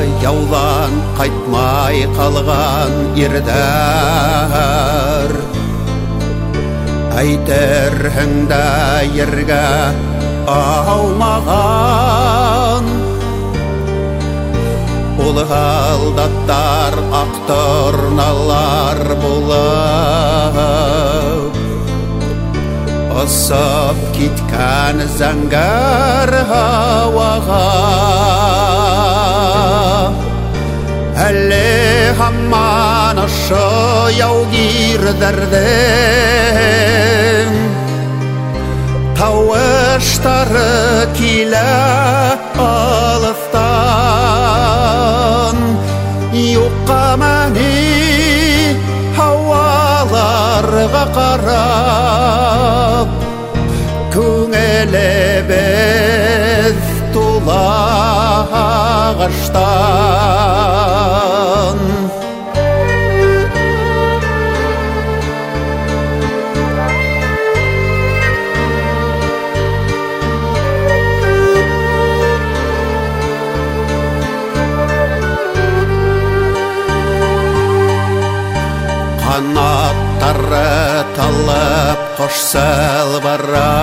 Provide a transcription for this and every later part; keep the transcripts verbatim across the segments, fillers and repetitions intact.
яулан қайтмай қалған ердар әйтеріңді ерге аумаған ол ғалдаттар ақтырналар болып ұсып кеткен зәңгір ауаға әлі хаман ұшыяу кирдірдің тауыштары келі алыстан юққа мәне хауаларға қарап көңілі біз тула ағаштан қанаттары талып құш сылбыра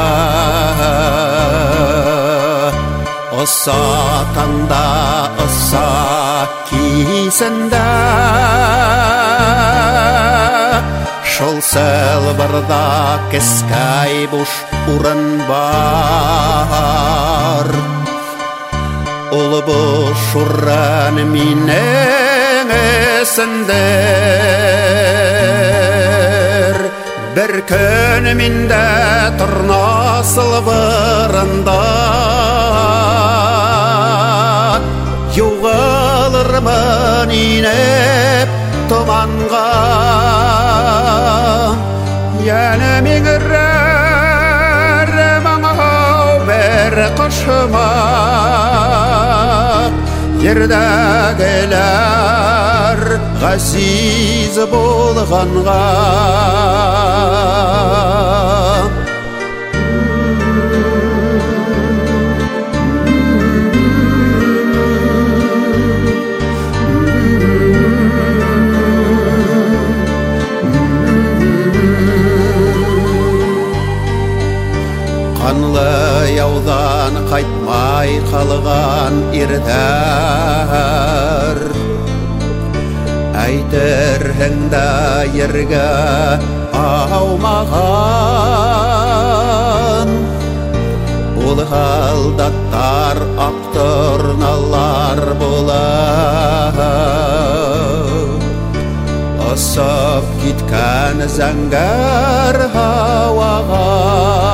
ұса таңда ұса кейсінде шол сылбырда кескай буш урын бар ол буш урын менің есімдер бір күн менде тұрна сылбырында юғалырмын инеп тұманға яны меңірер маңау бір құшыма ердәгілер ғазиз болғанға қанлы яудан қайтмай қалған ердар әйтеріңді ерге аумаған ол ғалдаттар ақтырналар болып ұсып кеткен зәңгір ауаға